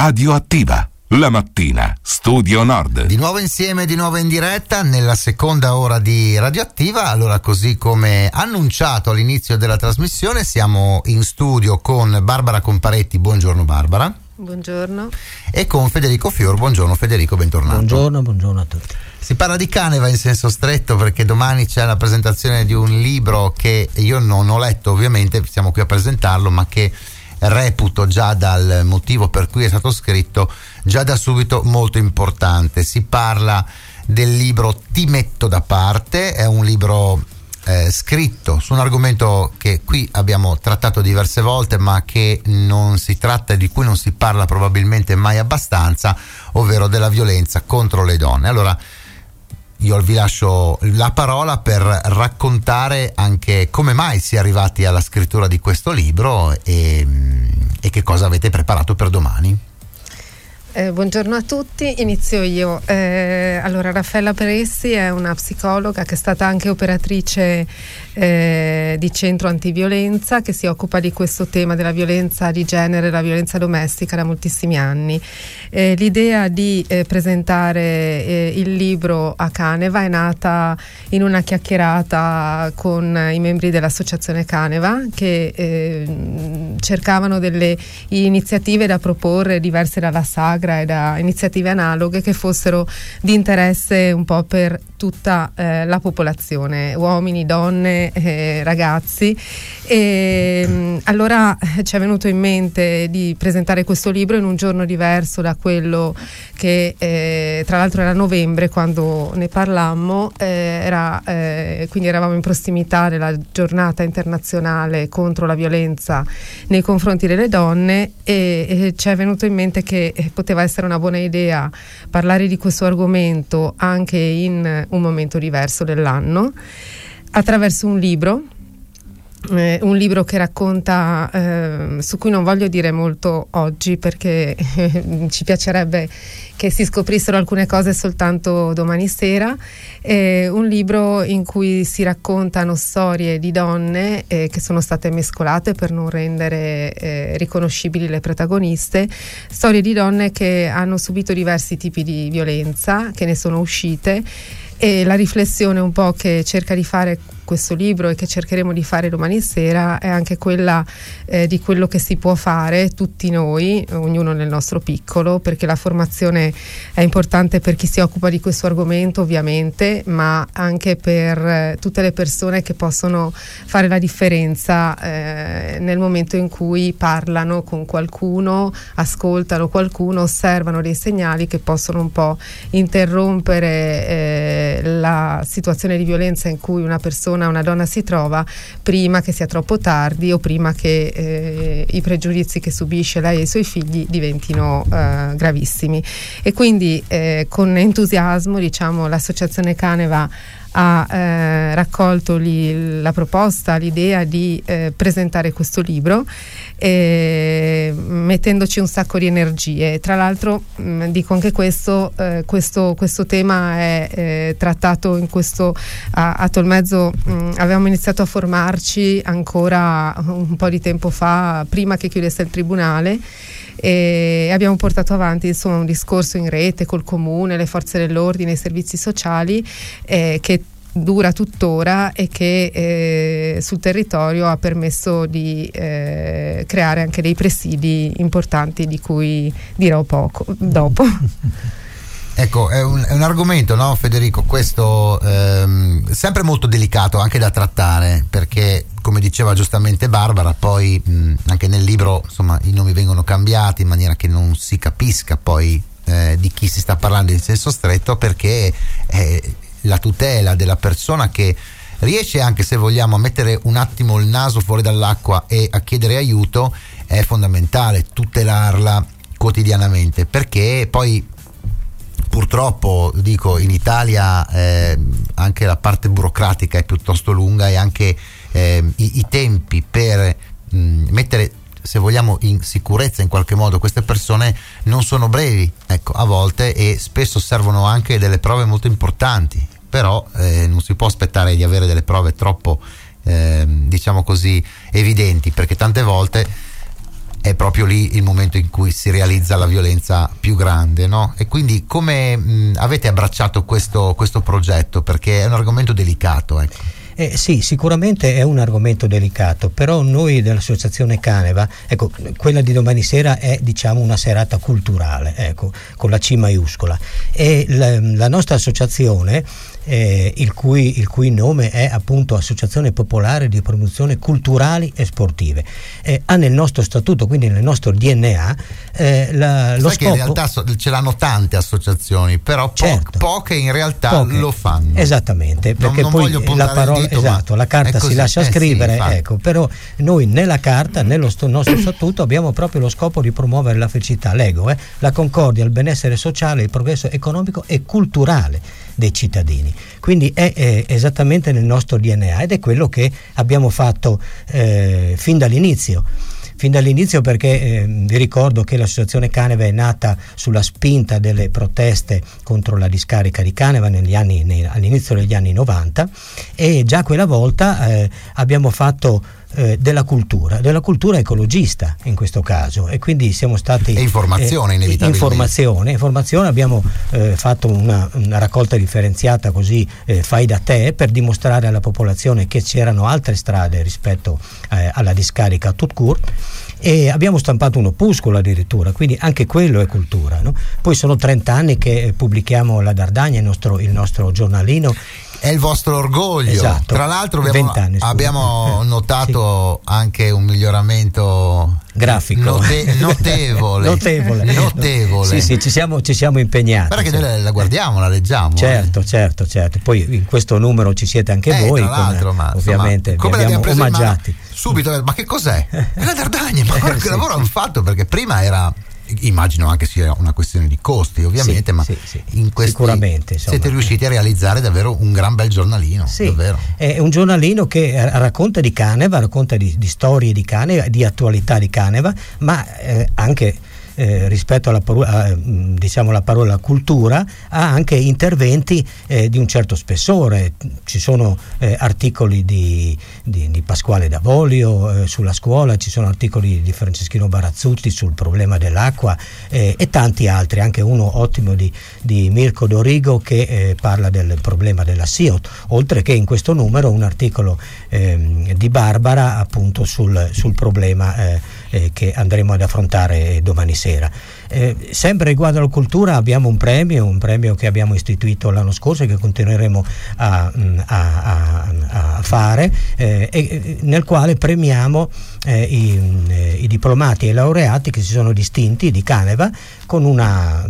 Radioattiva. La mattina, Studio Nord. Di nuovo insieme, di nuovo in diretta nella seconda ora di Radioattiva. Allora, così come annunciato all'inizio della trasmissione, siamo in studio con Barbara Comparetti. Buongiorno Barbara. Buongiorno. E con Federico Fior. Buongiorno Federico, bentornato. Buongiorno a tutti. Si parla di Caneva in senso stretto perché domani c'è la presentazione di un libro che io non ho letto, ovviamente siamo qui a presentarlo, ma che reputo, già dal motivo per cui è stato scritto, già da subito molto importante. Si parla del libro Ti metto da parte, è un libro scritto su un argomento che qui abbiamo trattato diverse volte, ma che non si tratta, di cui non si parla probabilmente mai abbastanza, ovvero della violenza contro le donne. Allora io vi lascio la parola per raccontare anche come mai si è arrivati alla scrittura di questo libro e che cosa avete preparato per domani. Buongiorno a tutti, inizio io. Allora, Raffaella Peressi è una psicologa che è stata anche operatrice di centro antiviolenza, che si occupa di questo tema della violenza di genere, la violenza domestica da moltissimi anni. L'idea di presentare il libro a Caneva è nata in una chiacchierata con i membri dell'associazione Caneva, che cercavano delle iniziative da proporre diverse dalla sagra e da iniziative analoghe che fossero di interesse un po' per tutta la popolazione, uomini, donne, ragazzi. E allora ci è venuto in mente di presentare questo libro in un giorno diverso da quello che tra l'altro era novembre quando ne parlammo, quindi eravamo in prossimità della giornata internazionale contro la violenza nei confronti delle donne e ci è venuto in mente che poteva essere una buona idea parlare di questo argomento anche in un momento diverso dell'anno attraverso un libro che racconta, su cui non voglio dire molto oggi perché ci piacerebbe che si scoprissero alcune cose soltanto domani sera, un libro in cui si raccontano storie di donne che sono state mescolate per non rendere riconoscibili le protagoniste, storie di donne che hanno subito diversi tipi di violenza, che ne sono uscite, e la riflessione un po' che cerca di fare questo libro e che cercheremo di fare domani sera è anche quella di quello che si può fare tutti noi, ognuno nel nostro piccolo, perché la formazione è importante per chi si occupa di questo argomento ovviamente, ma anche per tutte le persone che possono fare la differenza nel momento in cui parlano con qualcuno, ascoltano qualcuno, osservano dei segnali che possono un po' interrompere la situazione di violenza in cui una donna si trova prima che sia troppo tardi o prima che i pregiudizi che subisce lei e i suoi figli diventino gravissimi. E quindi con entusiasmo, diciamo, l'associazione Caneva ha raccolto la proposta, l'idea di presentare questo libro, mettendoci un sacco di energie. Tra l'altro dico anche questo tema è trattato in questo a Tolmezzo. Avevamo iniziato a formarci ancora un po' di tempo fa, prima che chiudesse il tribunale, e abbiamo portato avanti insomma un discorso in rete col comune, le forze dell'ordine, i servizi sociali, che dura tuttora e che sul territorio ha permesso di creare anche dei presidi importanti di cui dirò poco dopo. Ecco, è un argomento, no, Federico, questo sempre molto delicato anche da trattare, perché come diceva giustamente Barbara, poi anche nel libro insomma i nomi vengono cambiati in maniera che non si capisca poi di chi si sta parlando in senso stretto, perché la tutela della persona che riesce, anche se vogliamo, a mettere un attimo il naso fuori dall'acqua e a chiedere aiuto è fondamentale tutelarla quotidianamente, perché poi purtroppo, dico, in Italia anche la parte burocratica è piuttosto lunga e anche i tempi per mettere, se vogliamo, in sicurezza in qualche modo queste persone non sono brevi, ecco, a volte, e spesso servono anche delle prove molto importanti, però non si può aspettare di avere delle prove troppo diciamo così evidenti, perché tante volte è proprio lì il momento in cui si realizza la violenza più grande, no? E quindi come avete abbracciato questo progetto? Perché è un argomento delicato, ecco. Sì, sicuramente è un argomento delicato, però noi dell'Associazione Caneva, ecco, quella di domani sera è, diciamo, una serata culturale, ecco, con la C maiuscola, e la nostra associazione, il cui nome è appunto Associazione Popolare di Promozione Culturali e Sportive, ha nel nostro statuto, quindi nel nostro DNA, lo scopo. Che in realtà ce l'hanno tante associazioni, però certo, poche in realtà lo fanno. Esattamente, perché non poi la parola, esatto, la carta si lascia scrivere, sì, ecco, però noi nella carta, nello nostro statuto, abbiamo proprio lo scopo di promuovere la felicità, leggo, la concordia, il benessere sociale, il progresso economico e culturale dei cittadini. Quindi è esattamente nel nostro DNA, ed è quello che abbiamo fatto fin dall'inizio, perché vi ricordo che l'associazione Caneva è nata sulla spinta delle proteste contro la discarica di Caneva all'inizio degli anni 90, e già quella volta abbiamo fatto della cultura ecologista in questo caso, e quindi siamo stati informazione inevitabilmente. Informazione, abbiamo fatto una raccolta differenziata, così fai da te, per dimostrare alla popolazione che c'erano altre strade rispetto alla discarica tout court, e abbiamo stampato un opuscolo addirittura, quindi anche quello è cultura, no? Poi sono 30 anni che pubblichiamo La Dardagna, il nostro giornalino. È il vostro orgoglio. Esatto. Tra l'altro abbiamo notato sì, anche un miglioramento grafico notevole. Sì, ci siamo impegnati. Guarda che noi la guardiamo, la leggiamo. Certo. Poi in questo numero ci siete anche voi, tra l'altro, ovviamente vi abbiamo omaggiati. Subito, ma che cos'è? È La Dardagna, ma guarda che lavoro hanno fatto, perché prima era, immagino anche sia una questione di costi, ovviamente, ma in questi sicuramente, insomma, siete riusciti a realizzare davvero un gran bel giornalino. Sì, davvero. È un giornalino che racconta di Caneva, racconta di storie di Caneva, di attualità di Caneva, ma anche rispetto alla parola cultura, ha anche interventi di un certo spessore. Ci sono articoli di Pasquale Davolio sulla scuola, ci sono articoli di Franceschino Barazzutti sul problema dell'acqua, e tanti altri, anche uno ottimo di Mirko Dorigo che parla del problema della SIOT, oltre che in questo numero un articolo di Barbara appunto sul problema che andremo ad affrontare domani sera. Sempre riguardo alla cultura abbiamo un premio che abbiamo istituito l'anno scorso e che continueremo a fare, nel quale premiamo i diplomati e i laureati che si sono distinti di Caneva con una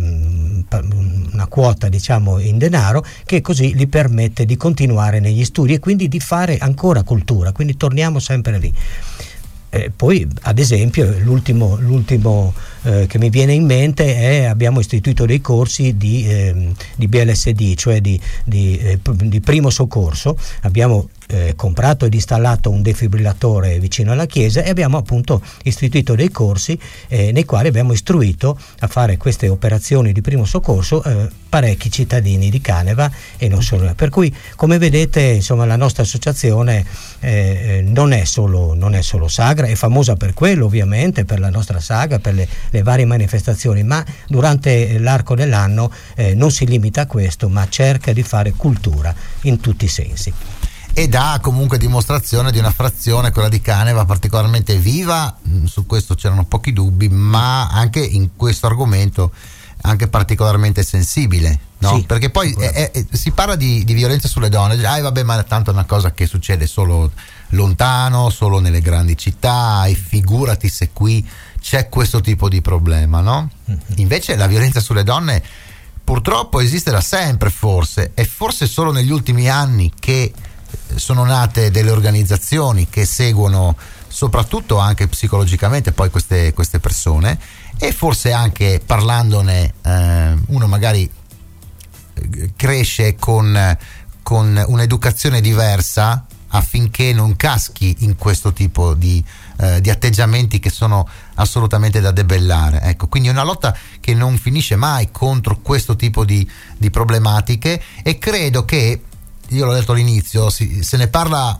quota, diciamo, in denaro, che così gli permette di continuare negli studi e quindi di fare ancora cultura, quindi torniamo sempre lì. Poi ad esempio l'ultimo che mi viene in mente è abbiamo istituito dei corsi di BLSD, cioè di primo soccorso. Abbiamo comprato ed installato un defibrillatore vicino alla chiesa e abbiamo appunto istituito dei corsi nei quali abbiamo istruito a fare queste operazioni di primo soccorso parecchi cittadini di Caneva e non solo. Per cui, come vedete, insomma, la nostra associazione non è solo sagra, è famosa per quello, ovviamente, per la nostra saga, per le varie manifestazioni, ma durante l'arco dell'anno non si limita a questo, ma cerca di fare cultura in tutti i sensi. E dà comunque dimostrazione di una frazione, quella di Caneva, particolarmente viva. Su questo c'erano pochi dubbi, ma anche in questo argomento anche particolarmente sensibile, no? Sì, perché poi si parla di violenza sulle donne, vabbè, ma tanto è una cosa che succede solo lontano, solo nelle grandi città, e figurati se qui c'è questo tipo di problema, no? Invece la violenza sulle donne purtroppo esiste da sempre, forse, e forse solo negli ultimi anni che sono nate delle organizzazioni che seguono soprattutto anche psicologicamente poi queste persone, e forse anche parlandone uno magari cresce con un'educazione diversa affinché non caschi in questo tipo di atteggiamenti che sono assolutamente da debellare. Ecco, quindi è una lotta che non finisce mai contro questo tipo di problematiche, e credo che, io l'ho detto all'inizio, se ne parla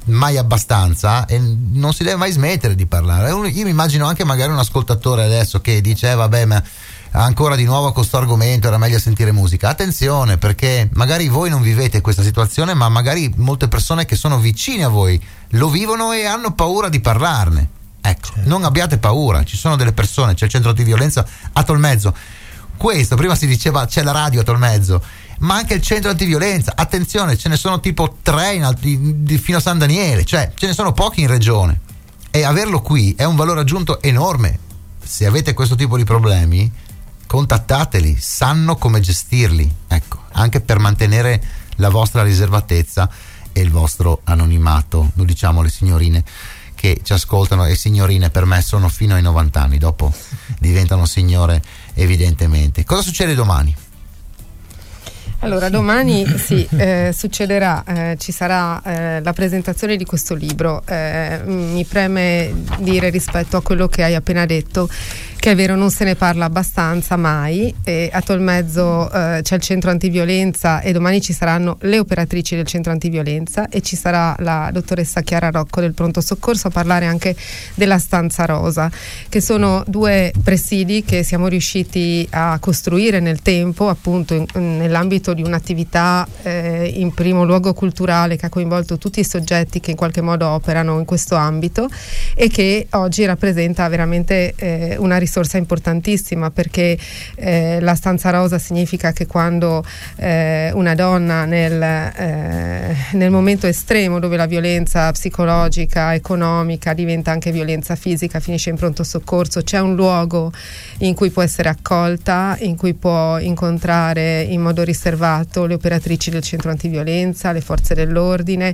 mai abbastanza e non si deve mai smettere di parlare. Io mi immagino anche magari un ascoltatore adesso che dice vabbè, ma ancora di nuovo con questo argomento, era meglio sentire musica. Attenzione, perché magari voi non vivete questa situazione, ma magari molte persone che sono vicine a voi lo vivono e hanno paura di parlarne. Ecco, certo. Non abbiate paura, ci sono delle persone, c'è il centro antiviolenza a Tolmezzo. Questo, prima si diceva c'è la radio a Tolmezzo, ma anche il centro antiviolenza, attenzione, ce ne sono tipo 3 fino a San Daniele, cioè ce ne sono pochi in regione, e averlo qui è un valore aggiunto enorme. Se avete questo tipo di problemi, contattateli, sanno come gestirli, ecco, anche per mantenere la vostra riservatezza e il vostro anonimato. Lo diciamo alle signorine che ci ascoltano, e signorine per me sono fino ai 90 anni, dopo diventano signore evidentemente. Cosa succede domani? Allora, domani succederà, ci sarà la presentazione di questo libro. Mi preme dire, rispetto a quello che hai appena detto, che è vero, non se ne parla abbastanza mai. A Tolmezzo c'è il centro antiviolenza e domani ci saranno le operatrici del centro antiviolenza e ci sarà la dottoressa Chiara Rocco del pronto soccorso a parlare anche della stanza rosa, che sono 2 presidi che siamo riusciti a costruire nel tempo, appunto nell'ambito di un'attività in primo luogo culturale, che ha coinvolto tutti i soggetti che in qualche modo operano in questo ambito, e che oggi rappresenta veramente una risorsa importantissima, perché la stanza rosa significa che quando una donna nel momento estremo, dove la violenza psicologica, economica diventa anche violenza fisica, finisce in pronto soccorso, c'è un luogo in cui può essere accolta, in cui può incontrare in modo riservato le operatrici del centro antiviolenza, le forze dell'ordine,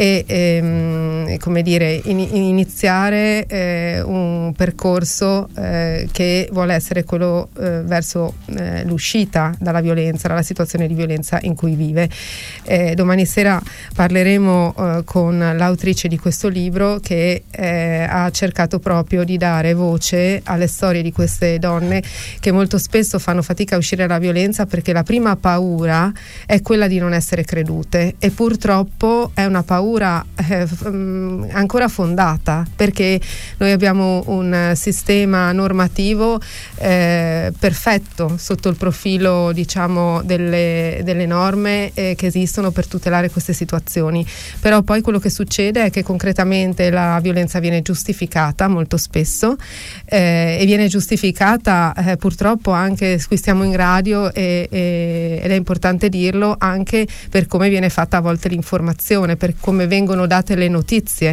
e come dire, iniziare un percorso che vuole essere quello verso l'uscita dalla violenza, dalla situazione di violenza in cui vive. Domani sera parleremo con l'autrice di questo libro, che ha cercato proprio di dare voce alle storie di queste donne che molto spesso fanno fatica a uscire dalla violenza, perché la prima paura è quella di non essere credute, e purtroppo è una paura ancora fondata, perché noi abbiamo un sistema normativo perfetto sotto il profilo, diciamo, delle norme che esistono per tutelare queste situazioni, però poi quello che succede è che concretamente la violenza viene giustificata molto spesso, e viene giustificata purtroppo anche, qui stiamo in radio ed è importante dirlo, anche per come viene fatta a volte l'informazione, per come vengono date le notizie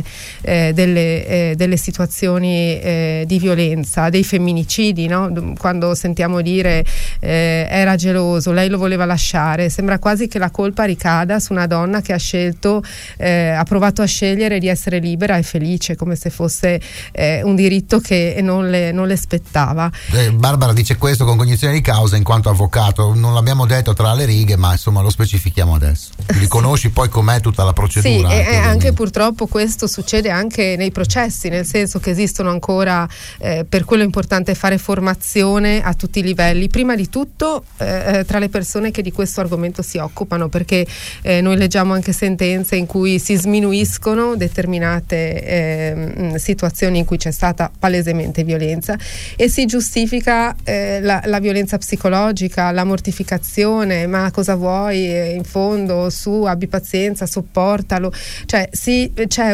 delle situazioni di violenza, dei femminicidi, no? Quando sentiamo dire era geloso, lei lo voleva lasciare, sembra quasi che la colpa ricada su una donna che ha scelto, ha provato a scegliere di essere libera e felice, come se fosse un diritto che non le spettava. Barbara dice questo con cognizione di causa in quanto avvocato, non l'abbiamo detto tra le righe, ma insomma lo specifichiamo adesso. Li conosci poi com'è tutta la procedura? Sì, e anche purtroppo questo succede anche nei processi, nel senso che esistono ancora, per quello è importante fare formazione a tutti i livelli, prima di tutto tra le persone che di questo argomento si occupano, perché noi leggiamo anche sentenze in cui si sminuiscono determinate situazioni in cui c'è stata palesemente violenza e si giustifica la violenza psicologica, la mortificazione, ma cosa vuoi, in fondo, su, abbi pazienza, sopportalo, cioè c'è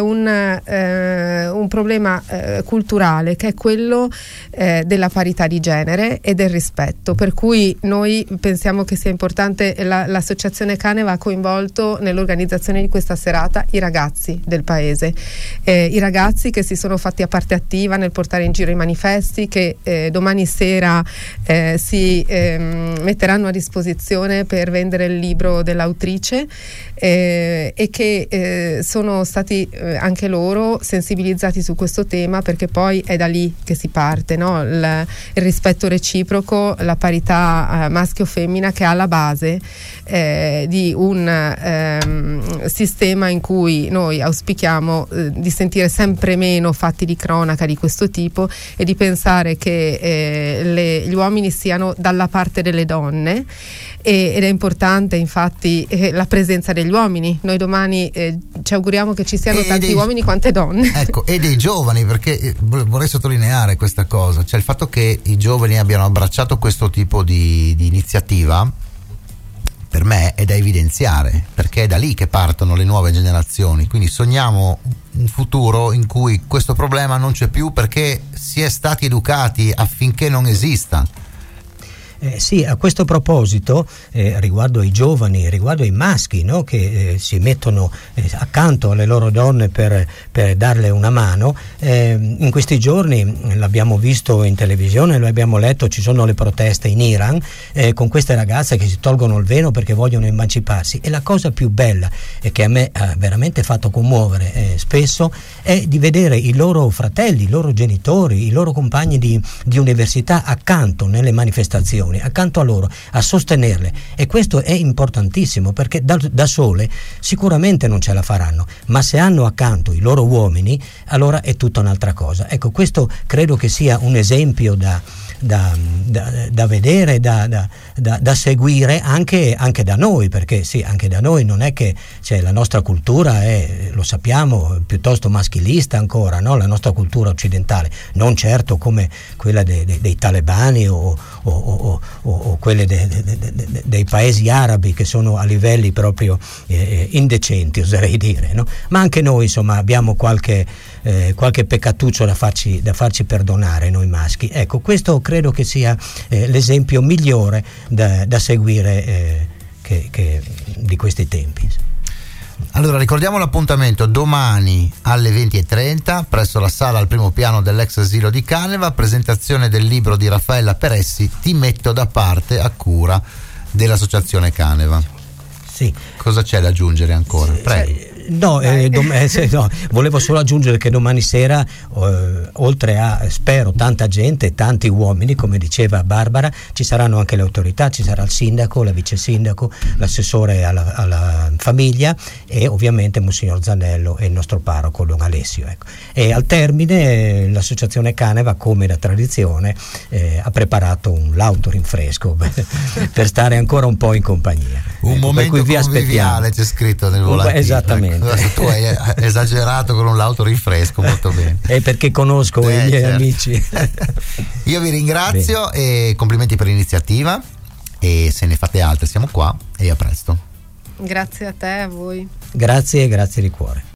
un problema culturale che è quello della parità di genere e del rispetto, per cui noi pensiamo che sia importante, l'associazione Caneva ha coinvolto nell'organizzazione di questa serata i ragazzi del paese, i ragazzi che si sono fatti a parte attiva nel portare in giro i manifesti, che domani sera si metteranno a disposizione per vendere il libro dell'autrice, e che sono stati anche loro sensibilizzati su questo tema, perché poi è da lì che si parte, no? no? Il rispetto reciproco, la parità maschio-femmina, che è alla base di un sistema in cui noi auspichiamo di sentire sempre meno fatti di cronaca di questo tipo e di pensare che gli uomini siano dalla parte delle donne, ed è importante infatti la presenza degli uomini. Noi domani ci auguriamo che ci siano tanti uomini quante donne. Ecco, e dei giovani, perché vorrei sottolineare questa cosa, cioè il fatto che i giovani abbiano abbracciato questo tipo di iniziativa, per me è da evidenziare, perché è da lì che partono le nuove generazioni. Quindi sogniamo un futuro in cui questo problema non c'è più, perché si è stati educati affinché non esista. Sì, a questo proposito, riguardo ai giovani, riguardo ai maschi, no, che si mettono accanto alle loro donne per darle una mano, in questi giorni l'abbiamo visto in televisione, lo abbiamo letto, ci sono le proteste in Iran con queste ragazze che si tolgono il velo perché vogliono emanciparsi, e la cosa più bella e che a me ha veramente fatto commuovere spesso è di vedere i loro fratelli, i loro genitori, i loro compagni di università accanto nelle manifestazioni, accanto a loro, a sostenerle, e questo è importantissimo, perché da sole sicuramente non ce la faranno, ma se hanno accanto i loro uomini, allora è tutta un'altra cosa. Ecco, questo credo che sia un esempio da vedere, da seguire anche da noi, perché sì, anche da noi non è che la nostra cultura è, lo sappiamo, piuttosto maschilista ancora, no? La nostra cultura occidentale, non certo come quella dei talebani o quelle dei paesi arabi, che sono a livelli proprio indecenti, oserei dire, no? Ma anche noi insomma abbiamo qualche peccatuccio da farci perdonare, noi maschi. Ecco, questo credo che sia l'esempio migliore da seguire di questi tempi. Allora ricordiamo l'appuntamento domani alle 20:30 presso la sala al primo piano dell'ex asilo di Caneva, presentazione del libro di Raffaella Peressi, Ti metto da parte, a cura dell'associazione Caneva. Sì. Cosa c'è da aggiungere ancora? Prego. No, volevo solo aggiungere che domani sera, oltre a, spero, tanta gente, tanti uomini, come diceva Barbara, ci saranno anche le autorità, ci sarà il sindaco, la vice sindaco, l'assessore alla famiglia e ovviamente Monsignor Zanello e il nostro parroco Don Alessio. Ecco. E al termine l'associazione Caneva, come da tradizione, ha preparato un lautorinfresco per stare ancora un po' in compagnia. Un momento per cui vi conviviale, c'è scritto nel volantino. Esattamente. Tu hai esagerato con un lautorinfresco, molto bene. È perché conosco i miei amici. Io vi ringrazio e complimenti per l'iniziativa, e se ne fate altre siamo qua, e a presto. Grazie a te, a voi. Grazie di cuore.